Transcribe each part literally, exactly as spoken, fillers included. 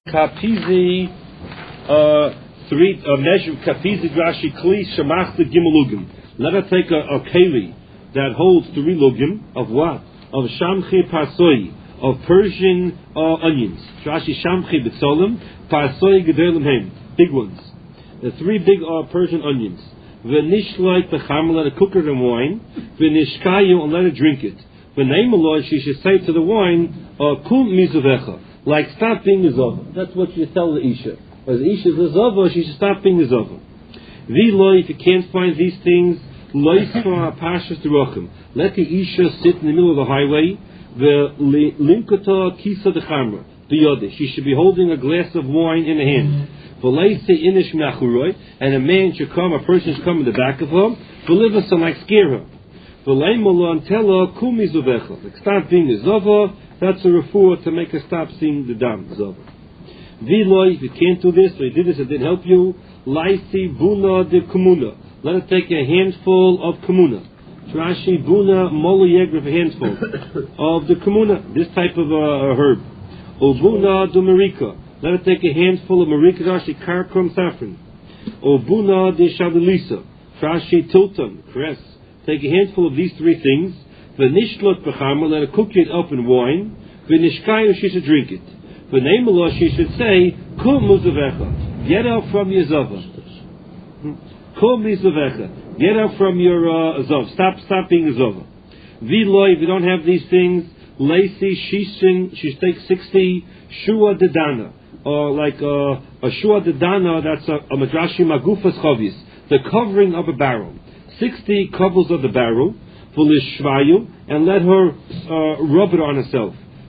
Kapizi, uh, three uh, measure kapizi Rashi kli shemach the gimel. Let her take a, a keli that holds three lugim of what? Of shamchi parsoi, of Persian uh, onions. Rashi shamchi betzolim, parsoi gedolim hem, big ones. The three big uh, Persian onions. V'nishleit b'cham, let her cook it in wine. V'nishkayu, and let her drink it. V'neimaloi, she should say to the wine, uh, kum mizuvecha. Like, stop being a zova. That's what you tell the Isha. As the Isha is a zova, she should stop being a zova. V'loi, if you can't find these things, loisfa pashas derachim. Let the Isha sit in the middle of the highway. V'limkota kisa dechamra. B'yodeh. She should be holding a glass of wine in the hand. V'leise inish machuroi. And a man should come, a person should come in the back of her. V'livas and like scare her. V'leimalon tell her, kumi zovecha. Like, stop being a zova. That's a refuah to make her stop seeing the dam. V'loi, if you can't do this, or you did this, it didn't help you. Laisi buna de kumuna. Let her take a handful of kumuna. Rashi buna molo yegra, a handful of the kumuna, this type of uh, herb. Obuna de marika. Let her take a handful of marika. Rashi karkrum saffron. Obuna de shadelisa. Rashi tilton cress. Take a handful of these three things. V'nishlot b'chama, let her cook it up in wine. V'nishkayu, she should drink it. V'neimallah, she should say, kum muzavecha, get out from your zava. Kum muzavecha, get out from your uh, zav. Stop, stop being a zava. V'loi, if you don't have these things, lacy, shishin, she takes sixty shua dedana, or like uh, a shua dedana. That's a, a madrashi magufas chavis, the covering of a barrel. Sixty covers of the barrel. And let her uh, rub it on herself.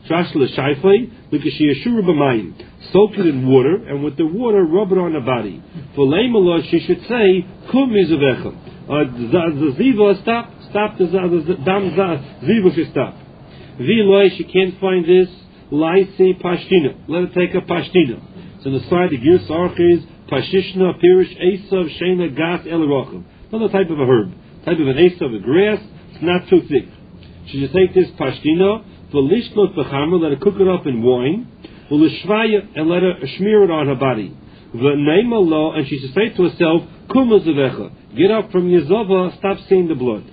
Soak it in water, and with the water rub it on her body. For Leimallah, she should say, Kum mizuvecha. The ziva, stop, stop, the dam ziva should stop. V'loi, she can't find this, laisi pashtina. Let her take a pashtina. So on the side, the gear sarchiz, pashishna, pirish, esav, shena, gas, elerachim. Another type of a herb. Type of an esav, a grass. It's not too thick. She should take this pashtina, v'lishlot b'chama, let her cook it up in wine, v'lishvaya, and let her smear it on her body. V'neimallah, and she should say to herself, kuma zevecha, get up from your zava, stop seeing the blood.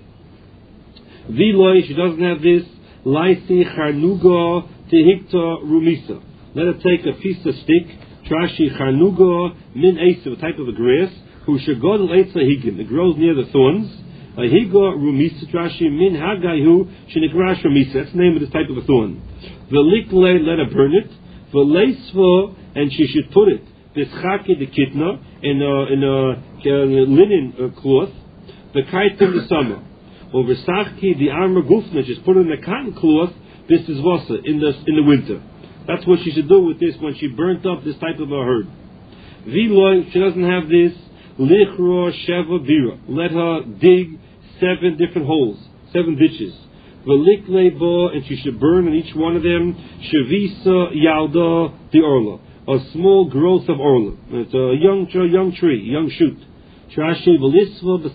V'loi, she doesn't have this, laisi charnuga tehikta rumisa. Let her take a piece of stick, trashi charnuga min eisa, a type of a grass, who shagodel eitza higim, it grows near the thorns. Ahigo rumisa trashi min hagayu shenikrash rumisa. That's the name of this type of a thorn. Velikle, let her burn it. Veleisva, and she should put it. Bischake the kitna in a in a, a linen uh, cloth. Vekait in the summer. Over sachki the armor gufna, just put it in a cotton cloth. This is vasa in the in the winter. That's what she should do with this when she burnt up this type of a herb. Viloi, she doesn't have this. Lichro sheva bira. Let her dig seven different holes, seven ditches. Velikle bo, and she should burn in each one of them. Shavisa yalda the orla, a small growth of orla. It's a young, a young tree, young shoot. Trashi velisva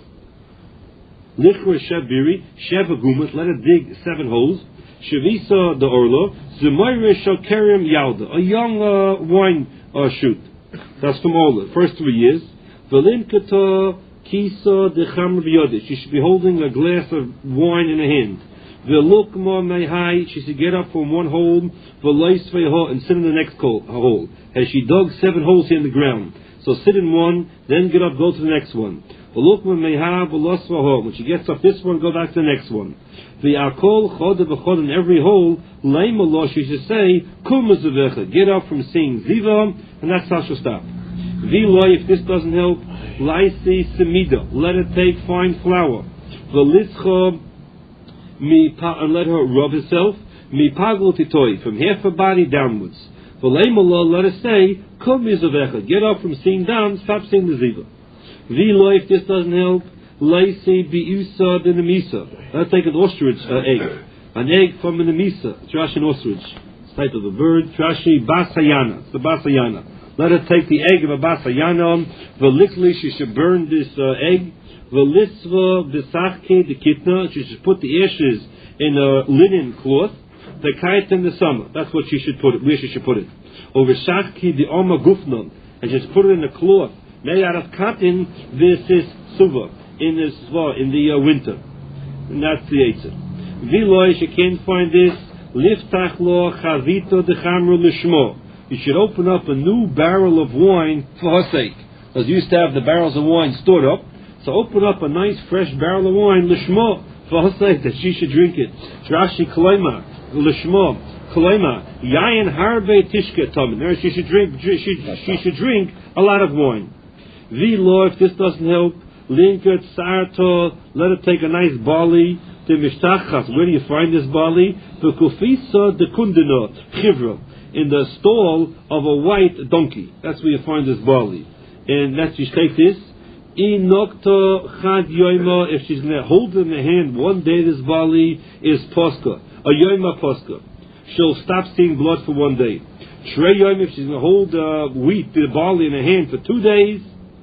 lichro shevbiri sheva gumat. Let her dig seven holes. Shavisa the orla. Zemayre shokerim yalda, a young uh, wine uh, shoot. That's from orla. First three years. V'limkata kisa dechamra b'yodeh. She should be holding a glass of wine in her hand. V'lukma mehai. She should get up from one hole. V'leisveiha, and sit in the next hole. As she dug seven holes here in the ground. So sit in one, then get up, go to the next one. V'lukma meha v'losvaha. When she gets up this one, go back to the next one. V'akol choda v'chod, in every hole. Leimallah, she should say, kum zevecha. Get up from seeing ziva, and that's how she'll stop. V'loi, if this doesn't help, laisi semida, let her take fine flour. V'lischa, and let her rub herself. Mi paglo titoi, from half her body downwards. V'leimallah, let her say, kum mizavecha, get up from seeing down, stop seeing the ziva. V'loi, if this doesn't help, laisi bi'usa de nemisa, let her take an ostrich uh, egg. An egg from a nemisa, trash an ostrich. It's the type of the bird, trashy basayana, it's the basayana. Let her take the egg of a basayana. V'likli, she should burn this uh, egg. V'lisva b'sachke the kitna, she should put the ashes in a linen cloth. The kite in the summer. That's what she should put it. Where she should put it. Over shachki the oma gufnon, and just put it in a cloth made out of cotton. This is suva in this in the uh, winter, and that's the eitzah. Viloy, you can't find this. Liftach lo chavito dechamru lishmo. You should open up a new barrel of wine for her sake, because you used to have the barrels of wine stored up. So open up a nice fresh barrel of wine lishmo for her sake, that she should drink it. Rashi Kalaima lishmo. Kalaima, yayin harbe tishke tamin. She should drink. She, she should drink a lot of wine. V'lo, if this doesn't help, linket sarto. Let her take a nice barley. To mishtachas. Where do you find this barley? The kufisa de kundino chivra, in the stall of a white donkey. That's where you find this barley. And that's you take this. Inokto chad yoima. If she's going to hold it in the hand one day, this barley is posca. A yoima posca. She'll stop seeing blood for one day. Shrei Yom, if she's going to hold uh, wheat, the barley in her hand for two days.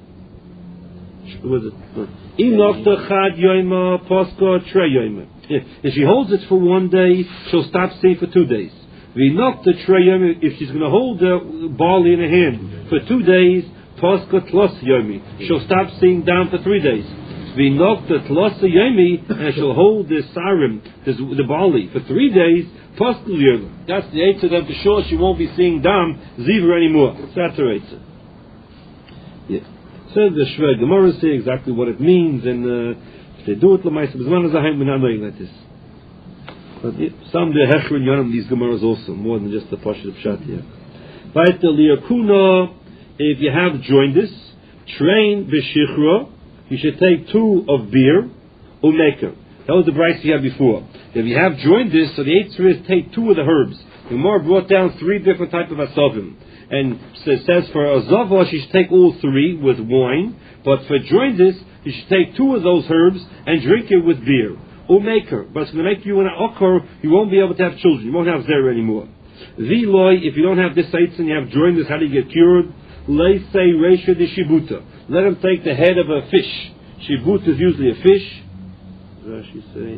What is it? Inokta chad Yom Posco Shrei Yom. If she holds it for one day, she'll stop seeing for two days. Vinokta Shrei Yom, if she's going to hold the barley in her hand for two days, Posco Tlos Yomi. She'll stop seeing down for three days. Vinokta Tlos Yomi, and she'll hold the sarim, the barley, for three days. That's the eitzah that for sure she won't be seeing dam ziva anymore. So that's her eitzah. Yeah. So the Shver Gemara say exactly what it means, and uh, if they do it l'maisa b'zman hazayin, we're not knowing like this. But yeah, some the hechrin yonam these Gemaras also more than just the pashut pshat here. But the liakuna, if you have joined this, train b'shichra, you should take two of beer umeker. That was the price you had before. If you have joined this, so the eitzah is take two of the herbs. The Gemara brought down three different types of asavim, and it says for azava she should take all three with wine, but for join this you should take two of those herbs and drink it with beer or maker. But it's going to make you an okar. You won't be able to have children. You won't have zera anymore. V'loy, if you don't have this eitzah and you have joined this, how do you get cured? Lei say reisha de shibuta. Let him take the head of a fish. Shibut is usually a fish. Rashi say.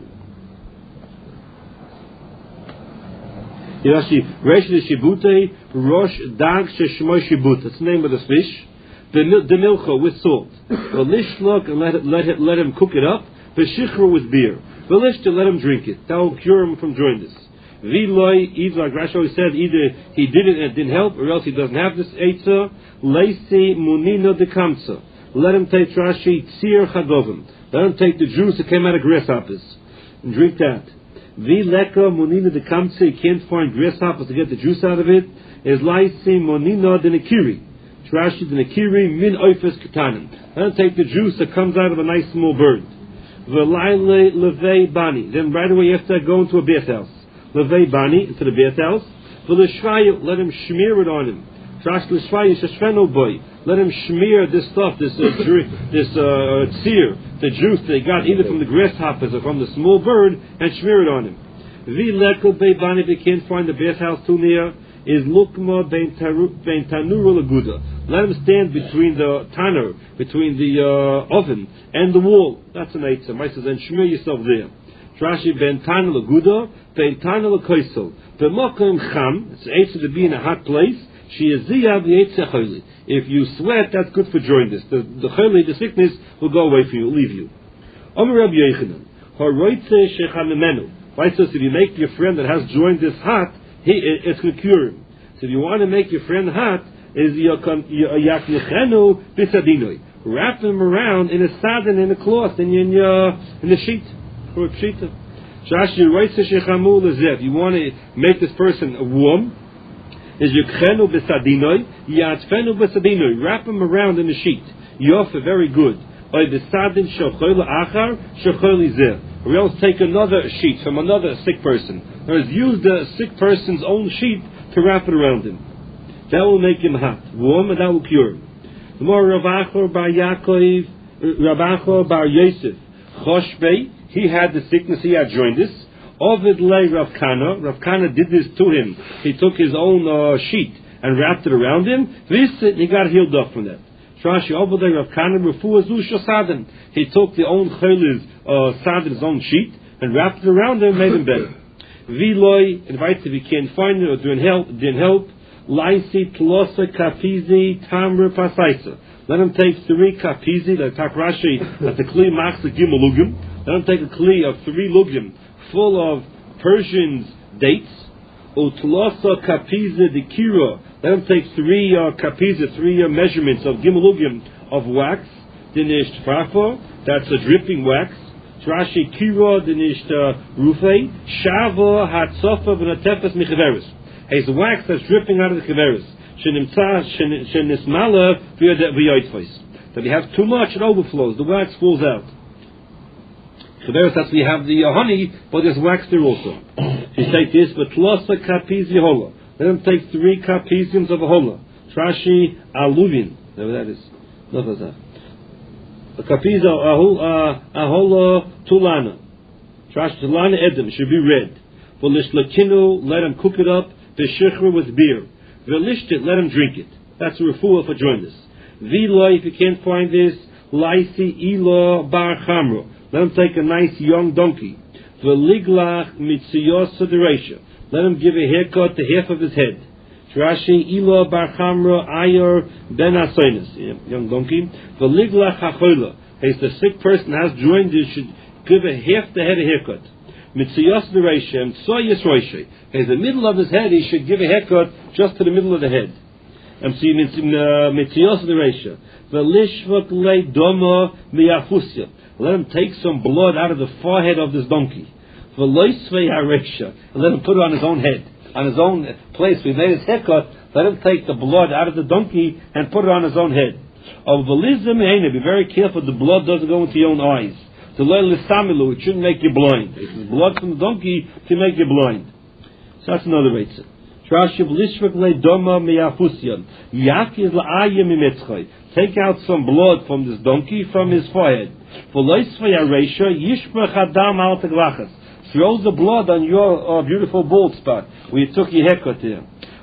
Rashi Resh the Shibute Rosh Dag Sheshmoy Shibut. That's the name of the fish. The the milcha with salt. The lishlok and let it, let it, let him cook it up. The shichra with beer. The lish to let him drink it. That will cure him from jaundice. V'loy, either like Rashi always said, either he did it and it didn't help, or else he doesn't have this eitzah. Leisi munino de kamsa. Let him take Rashi tzir chadovim. Let him take the juice that came out of grasshoppers and drink that. V'leka monina de kamse, you can't find grasshoppers to get the juice out of it. Is laisi monina de nekiri. Rashi de nekiri min oifes katanim. Let him take the juice that comes out of a nice small bird. V'laile levei bani. Then right away you have to go into a bathhouse. Levei bani, into the bathhouse. V'leshvayu, let him smear it on him. Rashi l'shvayu sheshveno boy. Let him smear this stuff, this uh, this uh, tzir, the juice they got either from the grasshoppers or from the small bird, and smear it on him. V'leko beibani, if you can't find the bathhouse too near, is lukma bein tanur laguda. Let him stand between the tanur, between the uh, oven and the wall. That's an eitzah. Ma'aseh says, and smear yourself there. Rashi ben tanur laguda, ben tanur lakoisel. B'mokim cham, it's eitzah to be in a hot place. She is ziyah v'eitzah choli. If you sweat, that's good for jaundice. The the choli, the sickness, will go away from you, leave you. Omer Rabbi Yochanan, haroitze shechamemenu. Right, so if you make your friend that has jaundice hot, he it's going to cure him. So if you want to make your friend hot, is yaknichenu bisadinoi. Wrap him around in a sadin, in a cloth, in your in the sheet for a pshita. Shashi roitze shechamu lezeh. You want to make this person warm. Is yukchenu besadinoi, yatfenu besadinoi. Wrap him around in a sheet. Yofa, very good. Or besadin shochol achar shochol zeh. Or else take another sheet from another sick person. Or else use the sick person's own sheet to wrap it around him. That will make him hot, warm, and that will cure him. The more Ravachor bar Yaakov, Ravachor bar Yosef, Choshbei, he had the sickness, he had jaundice. Ovid lay Rav Kana. Rav Kana did this to him. He took his own uh, sheet and wrapped it around him. This he got healed up from that. Trashi Ovid lay Rav Kana refu azusha sadin. He took the own chayli's uh, sadin, his own sheet, and wrapped it around him, and made him better. Viloy invites if he can't find it or didn't help. Didn't help. Laisi tlosa kapizi tamra pasaisa. Let him take three kapizi, like Takrashi, at the kli machs the gimel lugim. Let him take a kli of three lugim full of Persian's dates. Utlosa kapizi de kira. Let him take three uh, kapizi, three uh, measurements of gimel lugim of wax. Dinisht frafa, that's a dripping wax. Trashi kira dinisht rufe. Shava hatsofa v'natefes michaveris. It's a wax that's dripping out of the keveris. That we have too much, it overflows. The wax falls out. Keveris, that's we have the uh, honey, but there's wax there also. She take this, but tlosa kapizi hola. Let them take three kapiziums of a hola. Trashi aluvin. Whatever that is. Not that. A kapiz a hola tulana. Trashi tulana edem should be red. For lishlakinu, let them cook it up. The shechra with beer. Velishtit, let him drink it. That's a refuah for join this. V'loi, if you can't find this, laisi ilo bar chamro. Let him take a nice young donkey. V'liglach mitziyos sederesha. Let him give a haircut to half of his head. Trashi ilo bar chamro ayor ben asoinis. Young donkey. V'liglach hachola. If the sick person has joined this, should give a half the head a haircut. Mitziyos sederesha and soyis roishe. In the middle of his head, he should give a haircut just to the middle of the head. And see, mitzios the ratio. Velishvot le doma miafusya. Let him take some blood out of the forehead of this donkey. Veloisvei haresha. And let him put it on his own head, on his own place. We made his haircut. Let him take the blood out of the donkey and put it on his own head. Of velizim heina. Be very careful. The blood doesn't go into your own eyes. The loy listamilu. It shouldn't make you blind. If the blood from the donkey can make you blind. So that's another reason. Take out some blood from this donkey from his forehead. Throw the blood on your uh, beautiful bald spot where you took your haircut there.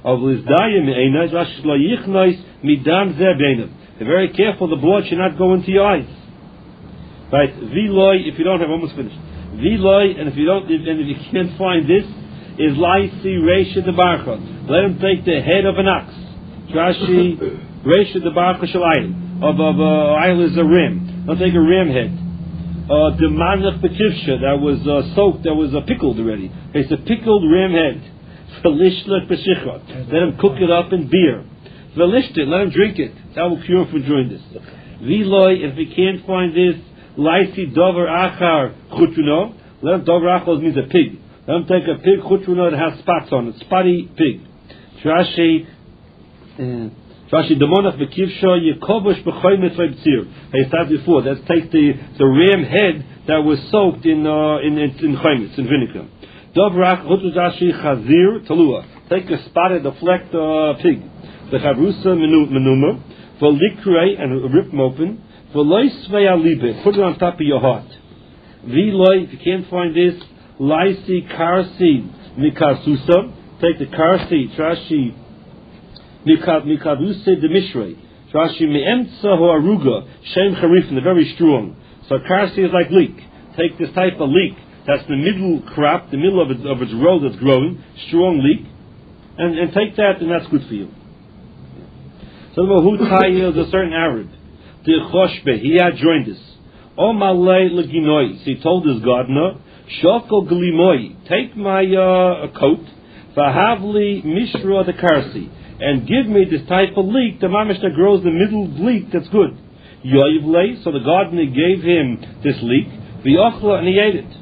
Be very careful, the blood should not go into your eyes. Right? Viloi, if you don't have, almost finished. Viloi, and if you don't, and if you can't find this, is laisi reisha de barcha. Let him take the head of an ox. Trashi reisha de barcha shalayim. Of of uh, ayil is a ram. Don't take a ram head. Uh, the manach bekivsha that was uh, soaked, that was uh, pickled already. It's a pickled ram head. Velishlet peshicha. Let him cook it up in beer. Velishtet. Let him drink it. That will cure him from doing this. Viloi. If he can't find this, laisi dover achar chutuno. Let him dover achar means a pig. Let him take a pig chutruna that has spots on it, spotty pig. Trashi, Trashi demonach bekivsha yekovush b'choy mitzvay b'tzir. I said before. Let's take the the ram head that was soaked in uh, in in, in chaymitz, in vinegar. Dobrach chutrashi chazir talua. Take a spotted, the flecked uh, pig. The chavrusa menuma for likrei and rip them open. For loy svei alibe, put it on top of your heart. V'loy, if you can't find this. Laisi karsi mikasusa. Take the karsi, trashi mikaduse de mishrei. Trashi meemtsa ho aruga shem charifin, they're very strong. So karsi is like leek. Take this type of leek. That's the middle crop, the middle of its of its row that's growing, strong leek, and and take that, and that's good for you. So who tayyil is a certain Arab. The choshbe, he had joined us. O malay leginoi. So he told his gardener. Shokol glimoi, take my uh, coat, vahavli mishra the karsi, and give me this type of leek, the mamish that grows the middle leek that's good. Yoivle, so the gardener gave him this leek, v'yochla, and he ate it.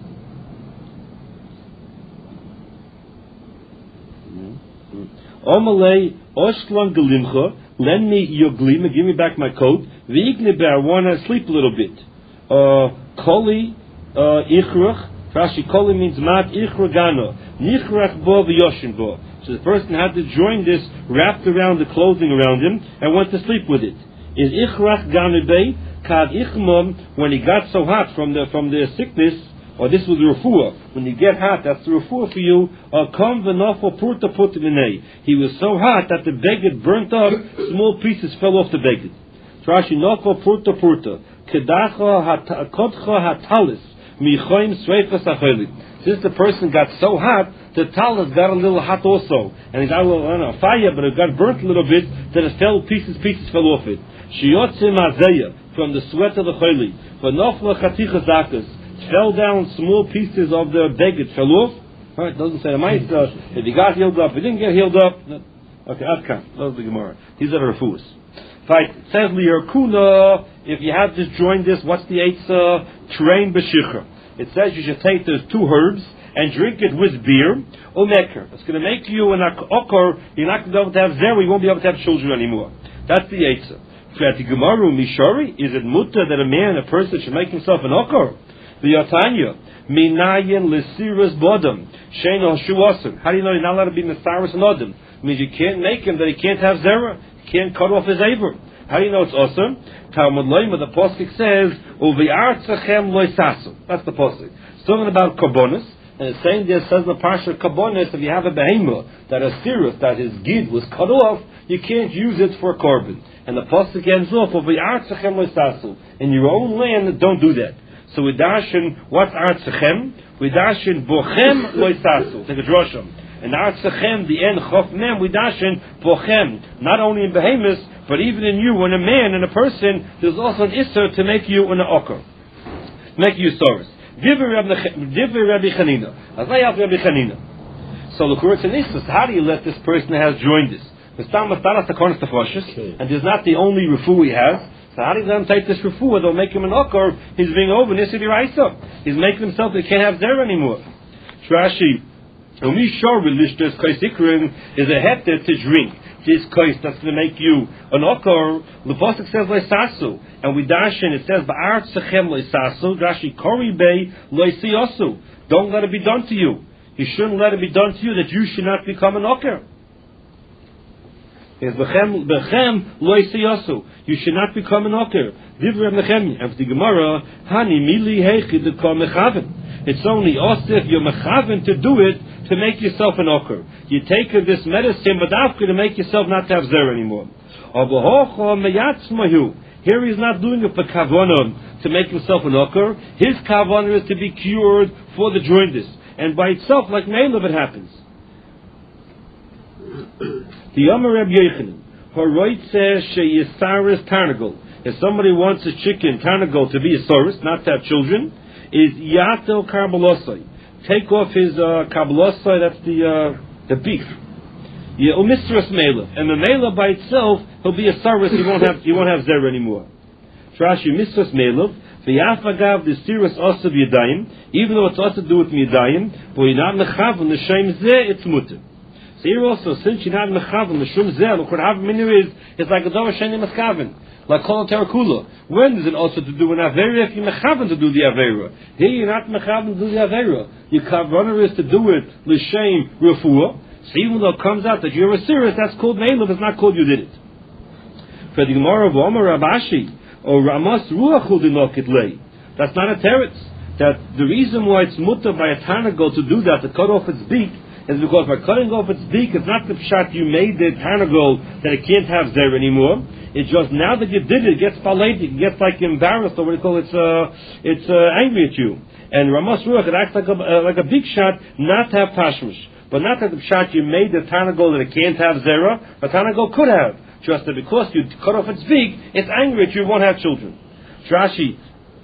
Omalei oshlan glimcha, lend me your glima, give me back my coat, v'igniber, I want to sleep a little bit. Uh, koli, uh, ichrach, Rashi Koli means mat ichragano, nichrach bo v'yoshin bo. So the person had to join this, wrapped around the clothing around him, and went to sleep with it. Is ichrach ganebei kad ichmom, when he got so hot from the from the sickness, or this was the refuah. When you get hot, that's the refuah for you. Kom v'nofo purta put minei. He was so hot that the beged burnt up, small pieces fell off the beged. Rashi nofo purta purta kedacha kodcha hatalis. Michoim Sreifas Acholi. Since the person got so hot, the talis got a little hot also, and it got a little, I don't know, fire, but it got burnt a little bit, that it fell, pieces, pieces fell off it. Shiyotzim Azeya, from the sweat of the choli. V'nofla Chaticha Zakas, fell down small pieces of the beged, fell off. Right, doesn't say a mice, uh, if he got healed up, if he didn't get healed up. Okay, Adkan, those are the Gemara. These are the refuahs. Right, it says Liyarkuna, if you have just joined this, what's the eitzah? Train b'shichra. It says you should take those two herbs and drink it with beer, umeker. It's going to make you an okor, you're not going to be able to have zera, you won't be able to have children anymore. That's the eitzah. Gemaru mishori, is it mutter that a man, a person should make himself an okor? The Yatanya, minayin lesiras bodam, shein hashuasim. How do you know you're not allowed to be nesaris and odom? It means you can't make him that he can't have zera, he can't cut off his aver. How do you know it's awesome? Talmud Loima, the Pasuk says, Uvi'artzachem loisasu. That's the Pasuk. It's talking about karbonis, and it's saying there, says the Parsha karbonis, if you have a behemoth, that a sirus, that his gid was cut off, you can't use it for carbon. And the Pasuk ends off, Uvi'artzachem loisasu. In your own land, don't do that. So we dashin, what's artzachem? We dashin bochem loisasu. Take a drosham. And artzachem, the end, chof mem, we dashin bochem. Not only in behemoths, but even in you, when a man and a person, there's also an isser to make you an okar, make you soros. Divrei Rabbi Chanina. Azayaf Rabbi Chanina. So the Kurutz and Isser, how do you let this person that has joined this? And there's not the only refu he has. So how do you let him take this refu? They'll make him an okar. He's being over Nissi D'Oraisa. He's making himself that he can't have zera anymore. Trashi. Umishor Lishtas Kaisikrin is a heter to drink. This kais that's going to make you an okar. The pasuk says leisasu, and we dash in. It says ba'aretz sechem leisasu. Rashi kori bei leisiasu. Don't let it be done to you. You shouldn't let it be done to you that you should not become an okar. It's bechem bechem leisiasu. You should not become an okar. Divrei Nechemia. And the Gemara hani mili heichi dekam mechaven. It's only osif you're mechaven to do it to make yourself an okar. You take this medicine, but after to make yourself not to have zer anymore. Here he's not doing it for kavanon to make himself an okar. His kavanah is to be cured for the jointus, and by itself, like Meilav, it happens. The Amar Reb Yochanan, Haroitze sheyisaris tarnagol. If somebody wants a chicken tarnagol to be a soros, not to have children, is yatel karbalosai. Take off his uh, kabbalosai, that's the uh, the beef. Yeah, umistrus mela, and the mela by itself, he'll be a sarus. He won't have he won't have zera anymore. Trashi mistrus mela, v'yafagav the sirus also yadayim, even though it's also to do with yadayim, but you're not mechavan the shem zeh, it's mutter. So here also, since you're not mechavan the shem zeh, look what happen is it's like a davar sheni mechavan. Like kol terakula. When is it also to do an avera if you're mechavan to do the avera? Here you're not mechavan to do the avera. Your kavanah is to do it l'shem refuah. So even though it comes out that you're a sirus, that's called meilav. It's not called you did it. For the Gemara of Omer Rabashi or Ramas Ruach Udinokit Lei. That's not a teretz. That the reason why it's mutter by a tarnagol to do that, to cut off its beak, is because by cutting off its beak, it's not the pshat you made the tarnagol that it can't have there anymore. It's just now that you did it, it gets palated, it gets like embarrassed, or what do you call it, it's, uh, it's uh, angry at you. And Ramas Ruach, it acts like a, uh, like a big shot not to have tashmish. But not that the pshat you made the tarnagol that it can't have zera, but tarnagol could have. Just that because you cut off its beak, it's angry at you, it won't have children. Rashi.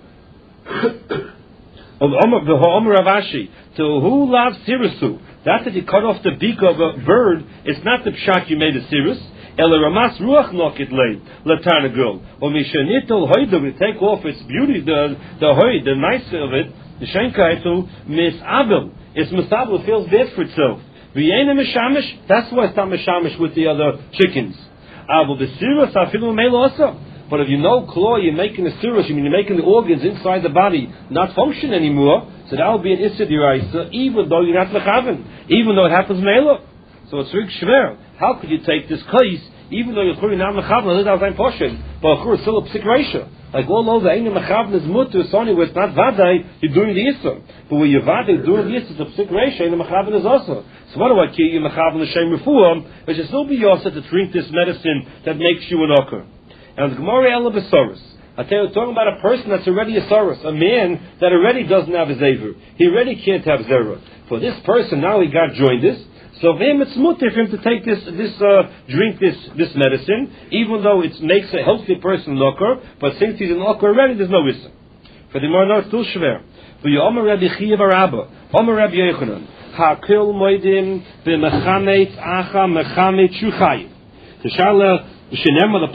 Of Omer Ravashi. To who loves sirisu? That that you cut off the beak of a bird, it's not the pshat you made a sirus. Ela ramas ruach nokit lei latarnagol. Or mishanitol hoida, we take off its beauty, the the hoid, the nice of it, the shenkaitu misabel. It's misabel, it feels bad for itself. V'yena mishamish, that's why it's not mishamish with the other chickens. Abel the sirus afilu meil also. But if you know claw, you're making the sirus, you mean you're making the organs inside the body not function anymore, so that will be an issur d'oraisa, even though you're not mechaven, even though it happens meila. So it's rig shver. How could you take this case, even though you're not mechaven, that's not portion, but of course still a psik reisha. Like all over, any mechaven is mutter, it's only where it's not vadai, you're doing the issur. But when you're vadai, doing the issur, it's a psik reisha, and the mechaven is also. So what do I kill you mechaven l'shem refuah? It should still be yourself to drink this medicine that makes you an okar. And the Gemara Ela Besoros, I tell you, talking about a person that's already a Saurus, a man that already doesn't have a Zever. He already can't have Zera. For this person, now he got joined this. So for him, it's mutter for him to take this, this, uh, drink this, this medicine, even though it makes a healthy person locker, but since he's an locker already, there's no wisdom. For the Morna, it's still schwer. For you, Omer Rabbi Chiya bar Abba, Omer Rabbi Yochanan, Ha'kil moedim, v'mechamet acha mechamet shuchayim. The Shala, the